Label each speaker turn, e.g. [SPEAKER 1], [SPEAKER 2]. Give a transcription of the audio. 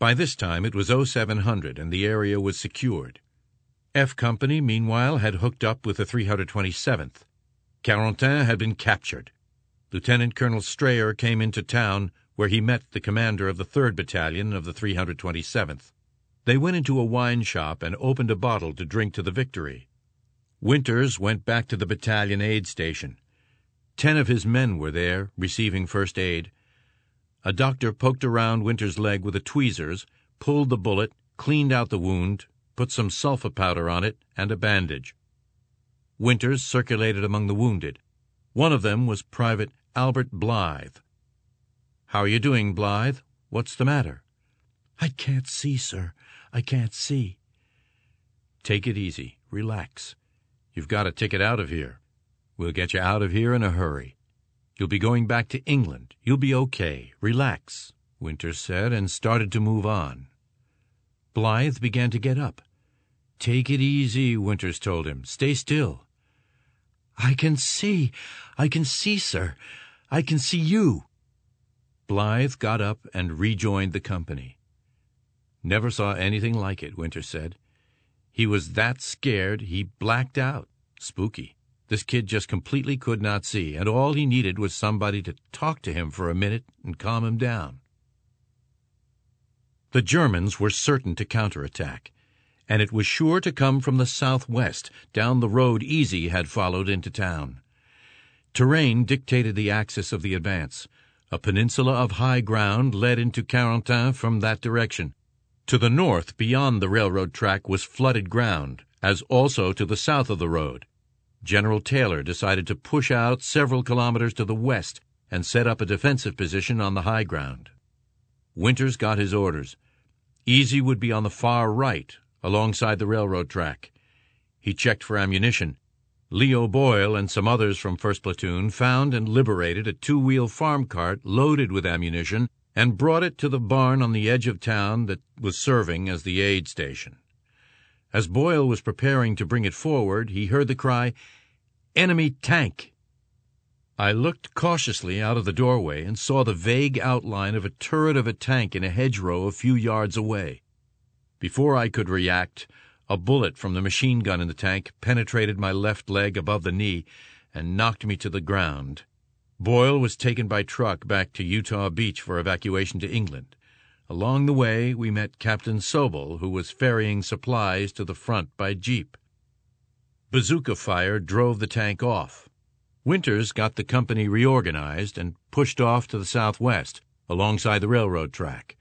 [SPEAKER 1] By this time it was 0700 and the area was secured. F Company, meanwhile, had hooked up with the 327th. Carentan had been captured. Lieutenant Colonel Strayer came into town, where he met the commander of the 3rd Battalion of the 327th. They went into a wine shop and opened a bottle to drink to the victory. Winters went back to the battalion aid station. 10 of his men were there, receiving first aid. A doctor poked around Winters' leg with the tweezers, pulled the bullet, cleaned out the wound, put some sulfa powder on it, and a bandage. Winters circulated among the wounded. One of them was Private Albert Blythe. "How are you doing, Blythe? What's the matter?"
[SPEAKER 2] "I can't see, sir. I can't see."
[SPEAKER 1] "Take it easy. Relax. You've got a ticket out of here. We'll get you out of here in a hurry. You'll be going back to England. You'll be okay. Relax," Winters said, and started to move on. Blythe began to get up. "Take it easy," Winters told him. "Stay still."
[SPEAKER 2] I can see, sir. I can see you."
[SPEAKER 1] Blythe got up and rejoined the company. "Never saw anything like it," Winters said. "He was that scared he blacked out. Spooky. This kid just completely could not see, and all he needed was somebody to talk to him for a minute and calm him down." The Germans were certain to counterattack, and it was sure to come from the southwest, down the road Easy had followed into town. Terrain dictated the axis of the advance. A peninsula of high ground led into Carentan from that direction. To the north, beyond the railroad track, was flooded ground, as also to the south of the road. General Taylor decided to push out several kilometers to the west and set up a defensive position on the high ground. Winters got his orders. Easy would be on the far right, alongside the railroad track. He checked for ammunition. Leo Boyle and some others from 1st Platoon found and liberated a 2-wheel farm cart loaded with ammunition and brought it to the barn on the edge of town that was serving as the aid station. As Boyle was preparing to bring it forward, he heard the cry, "Enemy tank!" I looked cautiously out of the doorway and saw the vague outline of a turret of a tank in a hedgerow a few yards away. Before I could react, a bullet from the machine gun in the tank penetrated my left leg above the knee and knocked me to the ground. Boyle was taken by truck back to Utah Beach for evacuation to England. Along the way, we met Captain Sobel, who was ferrying supplies to the front by jeep. Bazooka fire drove the tank off. Winters got the company reorganized and pushed off to the southwest, alongside the railroad track.